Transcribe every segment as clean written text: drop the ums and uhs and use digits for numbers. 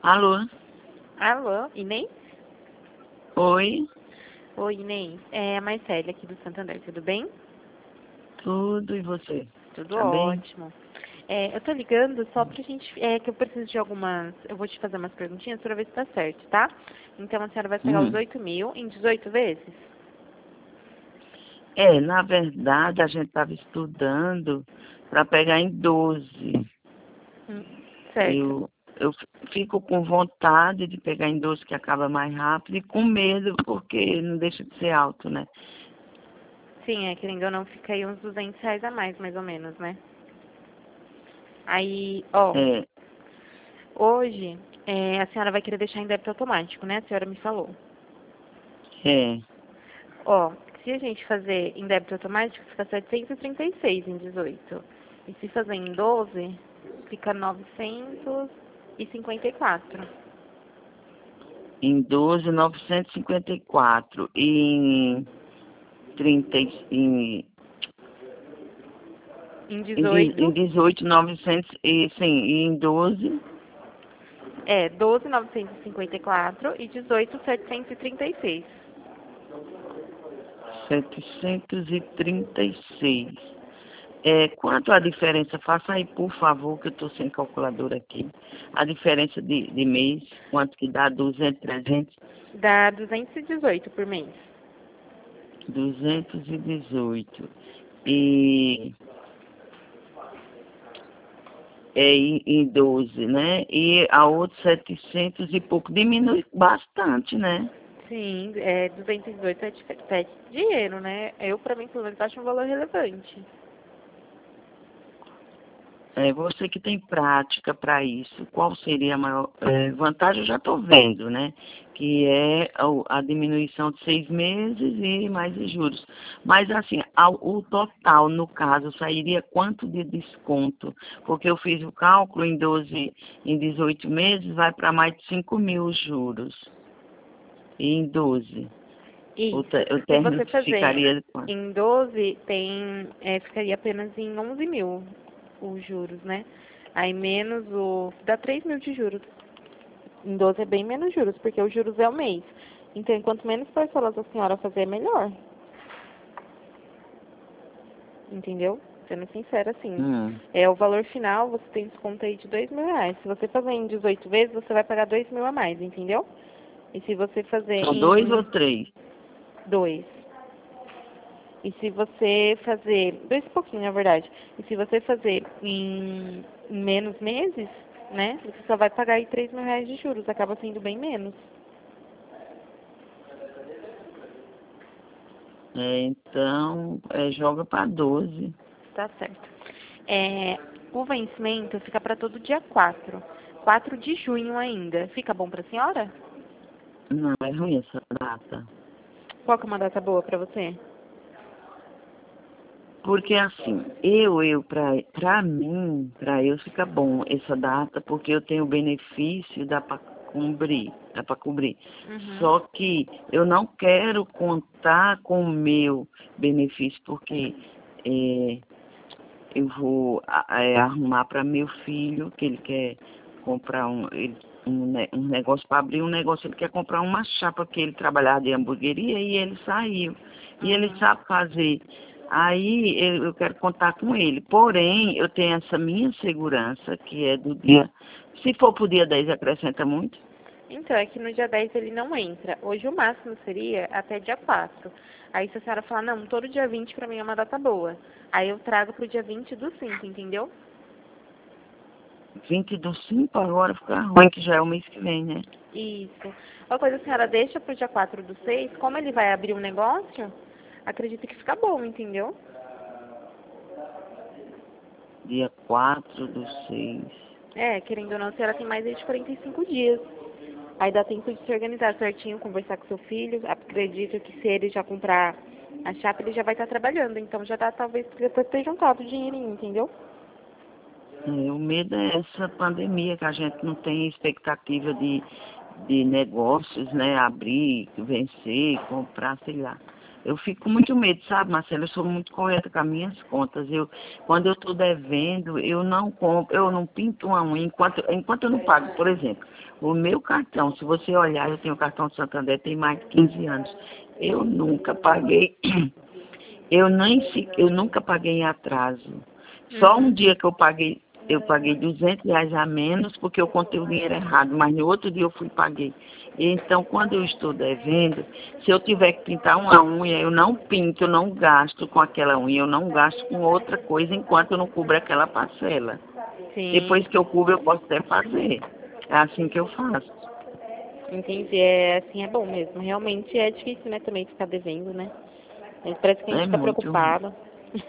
Alô? Alô, Inês? Oi? Oi, Inês. É a Marcele aqui do Santander, tudo bem? Tudo, e você? Tudo Tá bem? ótimo. Eu tô ligando só pra gente, que eu preciso de algumas, eu vou te fazer umas perguntinhas pra ver se tá certo, tá? Então a senhora vai pegar os 8 mil em 18 vezes? Na verdade, a gente estava estudando para pegar em 12. Hum, certo. Eu fico com vontade de pegar em 12, que acaba mais rápido, e com medo, porque não deixa de ser alto, né? Sim, querendo ou não, fica aí uns R$ 200 a mais ou menos, né? Aí, É, hoje, a senhora vai querer deixar em débito automático, né? A senhora me falou. é. Ó, se a gente fazer em débito automático, fica 736 em 18. E se fazer em 12, fica 954. Em 12, 954. E em 30, Em em 18, 18, 900, e sim, e em 12, 12, 954 e 18, 736. 736. Quanto à diferença, faça aí, por favor, que eu estou sem calculadora aqui. A diferença de mês, quanto que dá? 200, 300? Dá 218 por mês. 218. E em 12, né? E a outra 700 e pouco. Diminui bastante, né? Sim, 218 é dinheiro, né? Eu, pra mim, pelo menos, acho um valor relevante. Você que tem prática para isso, qual seria a maior vantagem? Eu já estou vendo, né? Que é a diminuição de 6 meses e mais os juros. Mas, assim, o total, no caso, sairia quanto de desconto? Porque eu fiz o cálculo em 12, em 18 meses, vai para mais de 5 mil os juros. E em 12, o Isso. Se término você fazer ficaria quanto? em 12, ficaria apenas em 11 mil os juros, né? Aí menos dá 3 mil de juros. Em 12 é bem menos juros, porque os juros é o mês. Então, quanto menos parcelas a senhora fazer, melhor. Entendeu? Sendo sincera, assim. O valor final, você tem desconto aí de R$ 2.000. Se você fazer em 18 vezes, você vai pagar 2 mil a mais, entendeu? E se você fazer São 2 ou em 3? 2. E se você fazer, dois e pouquinho, na verdade. E se você fazer em menos meses, né? Você só vai pagar aí R$ 3.000 de juros. Acaba sendo bem menos. Então, joga para 12. Tá certo. O vencimento fica para todo dia 4 de junho ainda. Fica bom pra senhora? Não, é ruim essa data. Qual que é uma data boa pra você? Porque assim, pra eu fica bom essa data, porque eu tenho o benefício, dá para cobrir. Uhum. Só que eu não quero contar com o meu benefício, porque eu vou arrumar para meu filho, que ele quer comprar um negócio para abrir um negócio, ele quer comprar uma chapa, porque ele trabalhava de hamburgueria e ele saiu. E ele Uhum. sabe fazer. Aí eu quero contar com ele. Porém, eu tenho essa minha segurança, que é do dia. Se for para o dia 10 acrescenta muito? Então, é que no dia 10 ele não entra. Hoje o máximo seria até dia 4. Aí se a senhora falar, não, todo dia 20 pra mim é uma data boa. Aí eu trago pro dia 20 do 5, entendeu? 20 do 5 agora fica ruim, que já é o mês que vem, né? Isso. Uma coisa a senhora deixa pro dia 4 do 6, como ele vai abrir um negócio, acredito que fica bom, entendeu? Dia 4 do 6. Querendo ou não, a senhora tem mais aí de 45 dias. Aí dá tempo de se organizar certinho, conversar com seu filho. Acredito que se ele já comprar a chapa, ele já vai estar trabalhando. Então já dá talvez depois ter juntado o dinheirinho, entendeu? O medo é essa pandemia, que a gente não tem expectativa de negócios, né? Abrir, vencer, comprar, sei lá. Eu fico com muito medo, sabe, Marcelo? Eu sou muito correta com as minhas contas. Quando eu estou devendo, eu não compro, eu não pinto uma unha enquanto eu não pago. Por exemplo, o meu cartão, se você olhar, eu tenho o cartão do Santander, tem mais de 15 anos. Eu nunca paguei, eu nunca paguei em atraso. Só um Uhum. dia que eu paguei R$ 200 a menos porque eu contei o dinheiro errado, mas no outro dia eu fui e paguei. Então, quando eu estou devendo, se eu tiver que pintar uma unha, eu não pinto, eu não gasto com aquela unha, eu não gasto com outra coisa enquanto eu não cubro aquela parcela. Sim, Depois que eu cubro, eu posso até fazer. É assim que eu faço. entendi. É assim, é bom mesmo. Realmente é difícil, né, também ficar devendo, né? Mas parece que a gente É fica muito ruim. preocupado.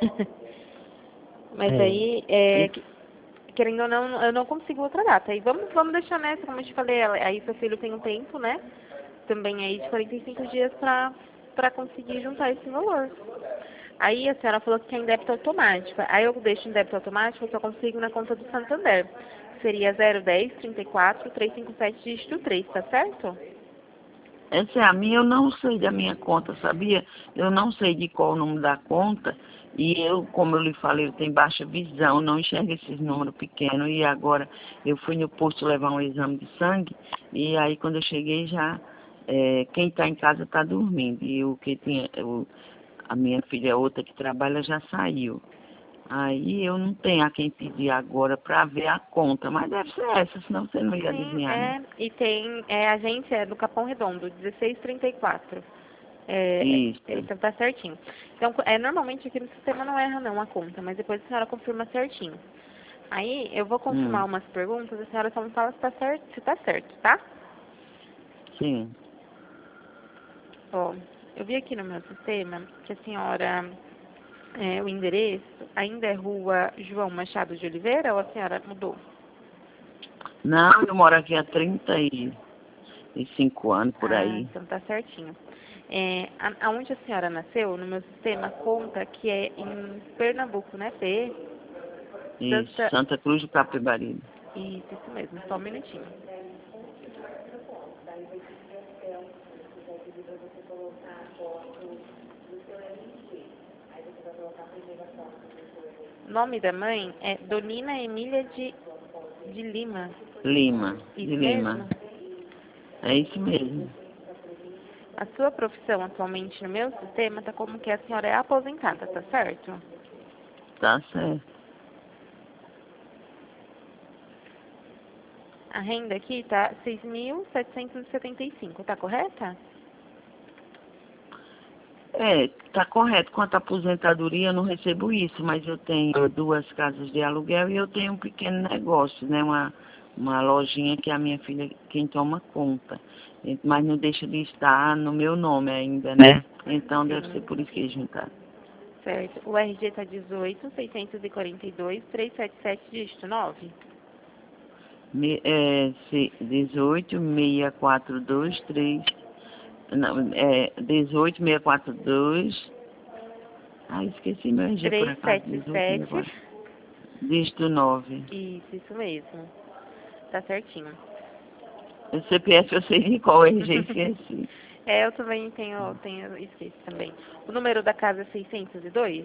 Mas É. aí, querendo ou não, eu não consigo outra data. E vamos deixar nessa, como eu te falei, aí seu filho tem um tempo, né? Também aí de 45 dias pra conseguir juntar esse valor. Aí a senhora falou que tem débito automático. Aí eu deixo em débito automático, eu só consigo na conta do Santander. Seria 010 34 357 dígito 3, tá certo? Essa é a minha, eu não sei da minha conta, sabia? Eu não sei de qual o número da conta. E eu, como eu lhe falei, eu tenho baixa visão, não enxergo esses números pequenos. E agora eu fui no posto levar um exame de sangue. E aí quando eu cheguei já, quem está em casa está dormindo. E o que tinha, a minha filha outra que trabalha já saiu. Aí eu não tenho a quem pedir agora para ver a conta, mas deve ser essa, senão você não ia Sim, adivinhar, né? e tem, a gente é do Capão Redondo, 1634. Isso. Então tá certinho. Então, normalmente aqui no sistema não erra não a conta, mas depois a senhora confirma certinho. Aí eu vou confirmar Hum, umas perguntas, a senhora só me fala se tá certo, tá? sim. Ó, eu vi aqui no meu sistema que a senhora, o endereço ainda é Rua João Machado de Oliveira ou a senhora mudou? Não, eu moro aqui há 35 anos por Ah, aí. então tá certinho. Aonde a senhora nasceu, no meu sistema conta que é em Pernambuco, né? Isso, Santa. Santa Cruz do Capibaribe. Isso mesmo, só um minutinho. O nome da mãe é Donina Emília de Lima. Lima, de Isso Lima. mesmo? É isso mesmo. A sua profissão atualmente no meu sistema tá como que a senhora é aposentada, tá certo? Tá certo. A renda aqui tá 6.775, tá correta? Tá correto. Quanto à aposentadoria, eu não recebo isso, mas eu tenho 2 casas de aluguel e eu tenho um pequeno negócio, né? Uma lojinha que a minha filha quem toma conta. Mas não deixa de estar no meu nome ainda, né? Então deve ser Sim, por isso que juntar. certo. O RG tá 18.642.377, dígito 9. 18 642 3. Não, 18 642. Ah, esqueci meu RG por acaso. 18 377. 642. Dígito 9. Isso mesmo. Tá certinho. O CPF eu sei de qual RG, esqueci. Eu também tenho esqueci também. O número da casa é 602?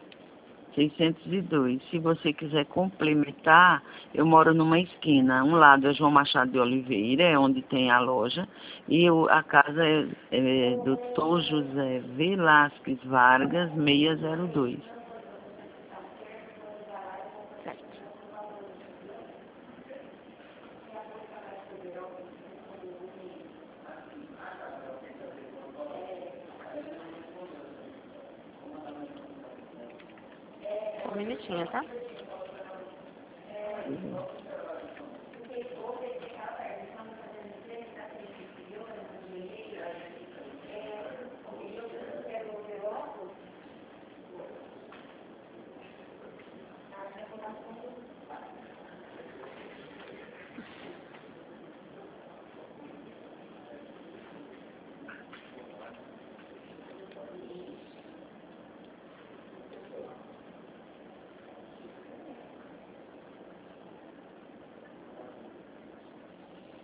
602. Se você quiser complementar, eu moro numa esquina. Um lado é João Machado de Oliveira, é onde tem a loja, e a casa é Dr. José Velasquez Vargas, 602. Certo. Só um minutinho, tá?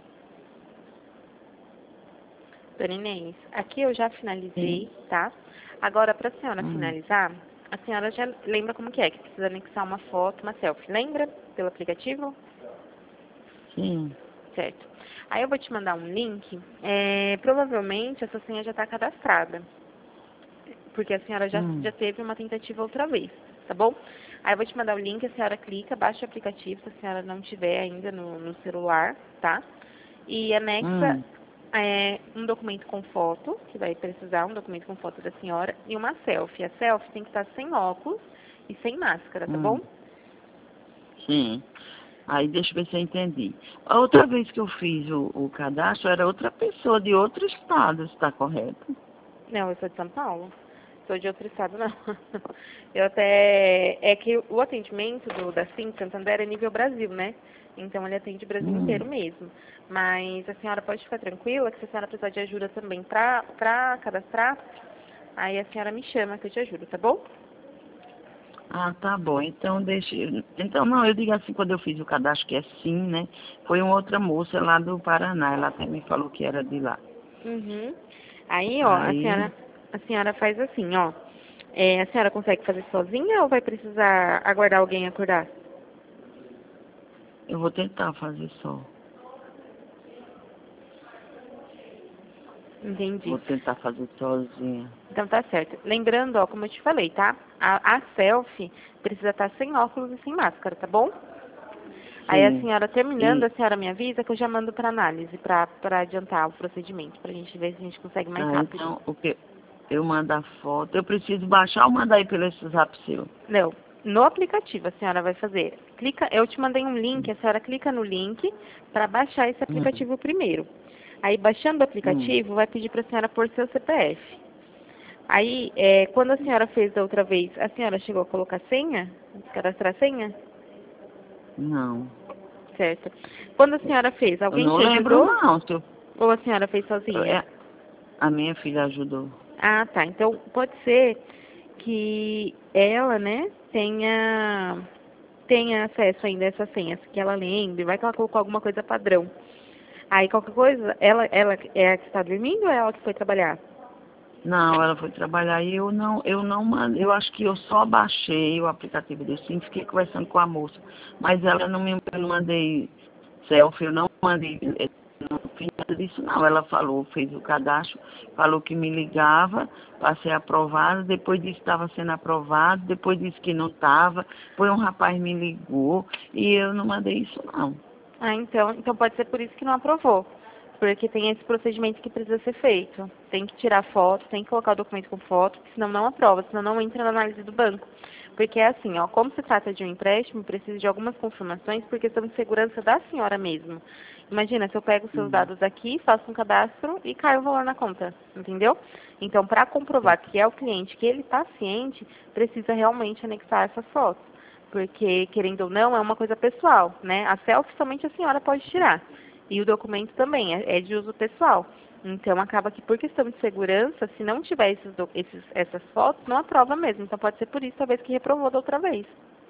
Dona Inês, aqui eu já finalizei, tá? Agora, para a senhora finalizar, a senhora já lembra como que precisa anexar uma foto, uma selfie. Lembra pelo aplicativo? Sim. Certo. Aí eu vou te mandar um link. Provavelmente essa senha já está cadastrada, porque a senhora já teve uma tentativa outra vez, tá bom? Aí eu vou te mandar o link, a senhora clica, baixa o aplicativo, se a senhora não tiver ainda no celular, tá? E anexa um documento com foto, que vai precisar, um documento com foto da senhora, e uma selfie. A selfie tem que estar sem óculos e sem máscara, tá bom? Sim. Aí deixa eu ver se eu entendi. A outra vez que eu fiz o cadastro era outra pessoa de outro estado, está correto? Não, eu sou de São Paulo. Sou de outro estado, não. Eu até... É que o atendimento da Sim Santander é nível Brasil, né? Então, ele atende o Brasil inteiro mesmo. Mas a senhora pode ficar tranquila que se a senhora precisar de ajuda também pra cadastrar, aí a senhora me chama que eu te ajudo, tá bom? Ah, tá bom. Então, deixa... Então, não, eu digo assim, quando eu fiz o cadastro, que é Sim, né? Foi uma outra moça lá do Paraná. Ela até me falou que era de lá. Uhum. Aí, ó, Aí... a senhora faz assim, ó. A senhora consegue fazer sozinha ou vai precisar aguardar alguém acordar? Eu vou tentar fazer só. Entendi. Vou tentar fazer sozinha. Então tá certo. Lembrando, ó, como eu te falei, tá? A selfie precisa estar sem óculos e sem máscara, tá bom? Aí a Sim. senhora terminando, E... a senhora me avisa que eu já mando para análise, para adiantar o procedimento, pra gente ver se a gente consegue mais Tá, rápido. então, o que... Eu mando a foto. Eu preciso baixar ou mandar aí pelo WhatsApp seu? Não, no aplicativo a senhora vai fazer. Clica, eu te mandei um link, a senhora clica no link para baixar esse aplicativo primeiro. Aí baixando o aplicativo, vai pedir para a senhora pôr seu CPF. Aí, quando a senhora fez da outra vez, a senhora chegou a colocar senha? Cadastrar senha? Não. Certo. Quando a senhora fez, Eu alguém não te lembro, ajudou? não. Se eu... Ou a senhora fez sozinha? A minha filha ajudou. Ah, tá. Então, pode ser que ela, né, tenha acesso ainda a essas senhas, que ela lembre, vai que ela colocou alguma coisa padrão. Aí, qualquer coisa, ela é a que está dormindo ou é ela que foi trabalhar? Não, ela foi trabalhar e eu não mandei, eu acho que eu só baixei o aplicativo do Sim, fiquei conversando com a moça, mas ela não me, eu não mandei selfie, eu não mandei, não fiz nada disso não, ela falou, fez o cadastro, falou que me ligava para ser aprovado, depois disse que estava sendo aprovado, depois disse que não estava, depois um rapaz me ligou e eu não mandei isso não. Ah, então pode ser por isso que não aprovou. Porque tem esse procedimento que precisa ser feito. Tem que tirar foto, tem que colocar o documento com foto, senão não aprova, senão não entra na análise do banco. Porque é assim, ó, como se trata de um empréstimo, precisa de algumas confirmações por questão de segurança da senhora mesmo. Imagina, se eu pego os seus dados aqui, faço um cadastro e cai o valor na conta, entendeu? Então, para comprovar que é o cliente, que ele está ciente, precisa realmente anexar essas fotos. Porque, querendo ou não, é uma coisa pessoal, né? A selfie somente a senhora pode tirar. E o documento também é de uso pessoal. Então, acaba que por questão de segurança, se não tiver essas fotos, não aprova mesmo. Então, pode ser por isso, talvez, que reprovou da outra vez.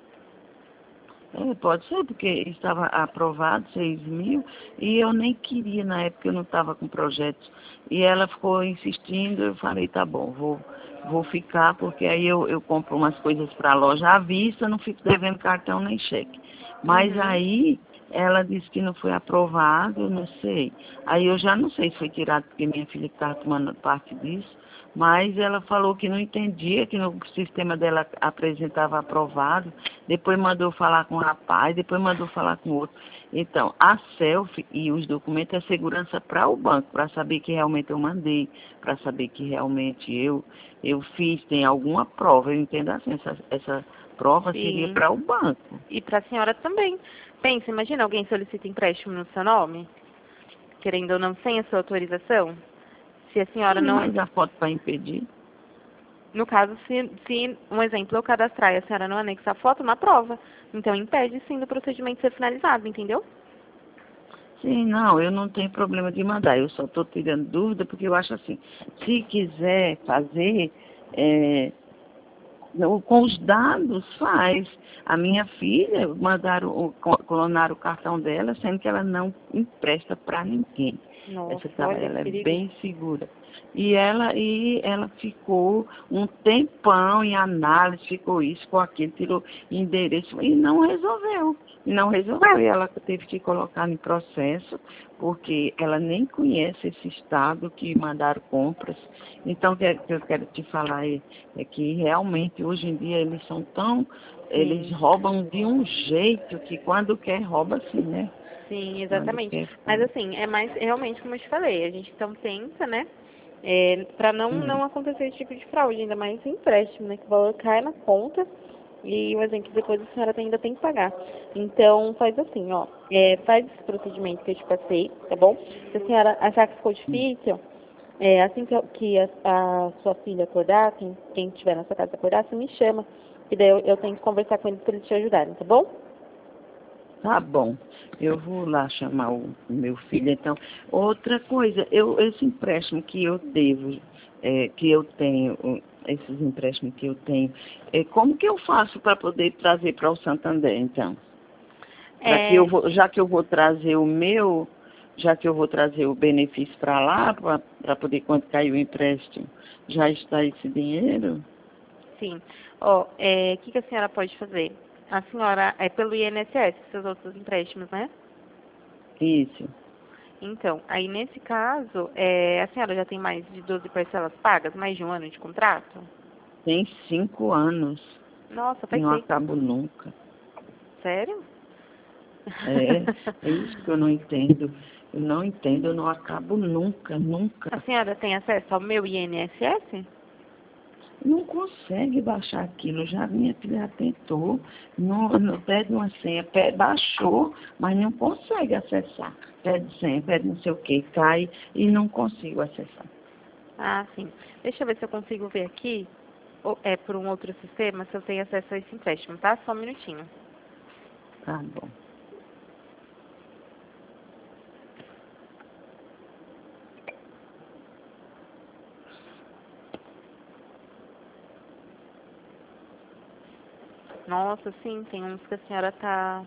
Pode ser, porque estava aprovado 6 mil e eu nem queria, na época eu não estava com projetos. E ela ficou insistindo, eu falei, tá bom, vou ficar, porque aí eu compro umas coisas para a loja à vista, não fico devendo cartão nem cheque. Mas Uhum. aí ela disse que não foi aprovado, eu não sei. Aí eu já não sei se foi tirado porque minha filha estava tomando parte disso. Mas ela falou que não entendia, que no sistema dela apresentava aprovado, depois mandou falar com o rapaz, depois mandou falar com o outro. Então, a selfie e os documentos é segurança para o banco, para saber que realmente eu mandei, para saber que realmente eu fiz, tem alguma prova, eu entendo assim, essa prova seria Sim. para o banco. E para a senhora também. Pensa, imagina alguém solicita empréstimo no seu nome, querendo ou não, sem a sua autorização. Se a senhora Sim, não... mas a foto para impedir. No caso, se um exemplo, eu cadastrar e a senhora não anexar a foto, não aprova. Então, impede sim do procedimento ser finalizado, entendeu? Sim, não, eu não tenho problema de mandar, eu só estou tirando dúvida porque eu acho assim, se quiser fazer, Com os dados faz. A minha filha clonaram o cartão dela, sendo que ela não empresta para ninguém. Nossa, Ela é perigo. bem segura. E ela ficou um tempão em análise, ficou isso, ficou aquilo, tirou endereço e não resolveu. E ela teve que colocar em processo, porque ela nem conhece esse estado que mandaram compras. Então, o que eu quero te falar é que realmente hoje em dia eles são tão. Eles roubam de um jeito que quando quer, rouba assim, né? Sim, exatamente. Mas assim, é mais realmente como eu te falei, a gente então tenta, né? Para não acontecer esse tipo de fraude, ainda mais em empréstimo, né? Que o valor cai na conta e o exemplo depois a senhora ainda tem que pagar. Então faz assim, ó, faz esse procedimento que eu te passei, tá bom? Se a senhora achar que ficou difícil, assim que a sua filha acordar, quem estiver na sua casa acordar, você me chama, e daí eu tento conversar com eles para eles te ajudarem, tá bom? Tá bom, eu vou lá chamar o meu filho. Então, outra coisa, esse empréstimo que eu devo, que eu tenho, esses empréstimos que eu tenho, como que eu faço para poder trazer para o Santander, então? Já que eu vou trazer o meu, já que eu vou trazer o benefício para lá, para poder, quando cair o empréstimo, já está esse dinheiro? Sim. Ó, o que a senhora pode fazer? A senhora é pelo INSS, seus outros empréstimos, né? Isso. Então, aí nesse caso, a senhora já tem mais de 12 parcelas pagas, mais de um ano de contrato? Tem 5 anos. Nossa, E faz não tempo. acabo nunca. Sério? É isso que eu não entendo. Eu não acabo nunca, nunca. A senhora tem acesso ao meu INSS? Não consegue baixar aquilo. Já minha filha já tentou, pede uma senha, baixou, mas não consegue acessar. Pede senha, pede não sei o que, cai e não consigo acessar. Ah, sim. Deixa eu ver se eu consigo ver aqui, por um outro sistema, se eu tenho acesso a esse empréstimo, tá? Só um minutinho. Tá bom. Nossa, sim, tem uns que a senhora tá...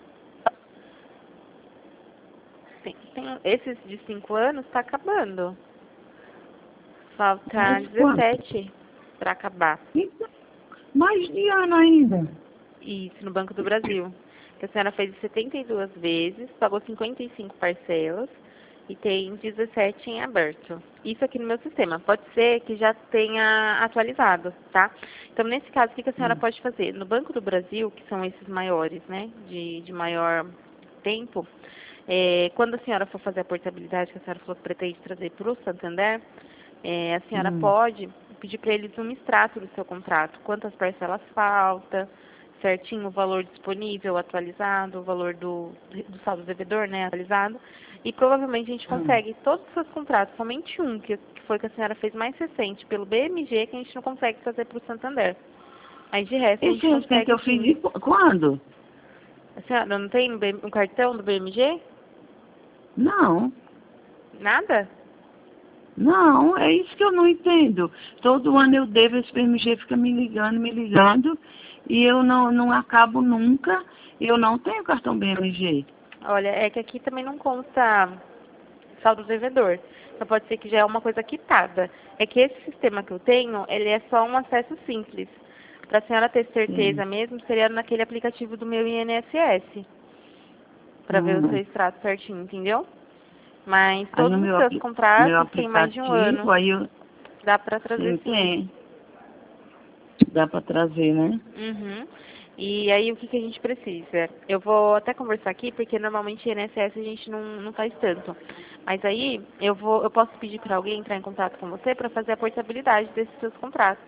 Esses de 5 anos tá acabando. Falta Mas quanto? 17 para acabar. Então, mais de ano ainda. Isso, no Banco do Brasil. Que a senhora fez 72 vezes, pagou 55 parcelas e tem 17 em aberto. Isso aqui no meu sistema. Pode ser que já tenha atualizado, tá? Então, nesse caso, o que a senhora pode fazer? No Banco do Brasil, que são esses maiores, né, de maior tempo, quando a senhora for fazer a portabilidade, que a senhora falou que pretende trazer para o Santander, a senhora pode pedir para eles um extrato do seu contrato, quantas parcelas falta, certinho o valor disponível atualizado, o valor do saldo devedor, né, atualizado, e provavelmente a gente consegue todos os seus contratos, somente um, que foi que a senhora fez mais recente, pelo BMG, que a gente não consegue fazer para o Santander. Aí de resto a gente Esse recente consegue eu fiz quando? A senhora não tem um cartão do BMG? Não. Nada? Não, é isso que eu não entendo. Todo ano eu devo, esse PMG fica me ligando, e eu não acabo nunca, e eu não tenho cartão BMG. Olha, é que aqui também não consta saldo devedor. Então pode ser que já é uma coisa quitada. É que esse sistema que eu tenho, ele é só um acesso simples. Para a senhora ter certeza mesmo, seria naquele aplicativo do meu INSS. Para ver o seu extrato certinho, entendeu? Mas Aí todos no os meu, seus meu contratos têm mais de um aplicativo, ano. aí eu Dá para trazer sim, sim. tem. Dá para trazer, né? Uhum. E aí o que a gente precisa? Eu vou até conversar aqui, porque normalmente INSS a gente não faz tanto. Mas aí eu posso pedir para alguém entrar em contato com você para fazer a portabilidade desses seus contratos.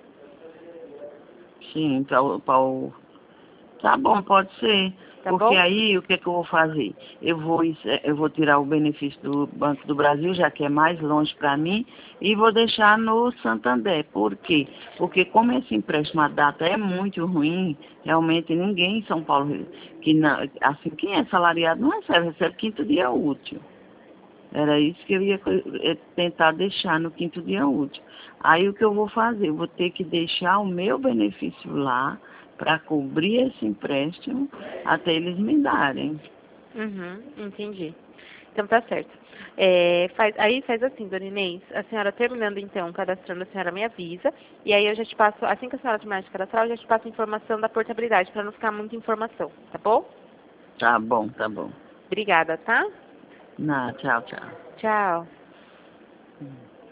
Sim, tá bom, pode ser. Tá Porque bom? aí o que eu vou fazer? Eu vou tirar o benefício do Banco do Brasil, já que é mais longe para mim, e vou deixar no Santander. Por quê? Porque como esse empréstimo à data é muito ruim, realmente ninguém em São Paulo, que não, assim, quem é salariado não recebe quinto dia útil. Era isso que eu ia tentar deixar no 5º dia útil. Aí o que eu vou fazer? Eu vou ter que deixar o meu benefício lá para cobrir esse empréstimo até eles me darem. Entendi. Então tá certo. Aí faz assim, dona Inês, a senhora terminando então, cadastrando, a senhora me avisa, e aí eu já te passo, assim que a senhora terminar de cadastrar, eu já te passo a informação da portabilidade, para não ficar muita informação, tá bom? Tá bom, tá bom. Obrigada, tá? Não, tchau, tchau. Tchau.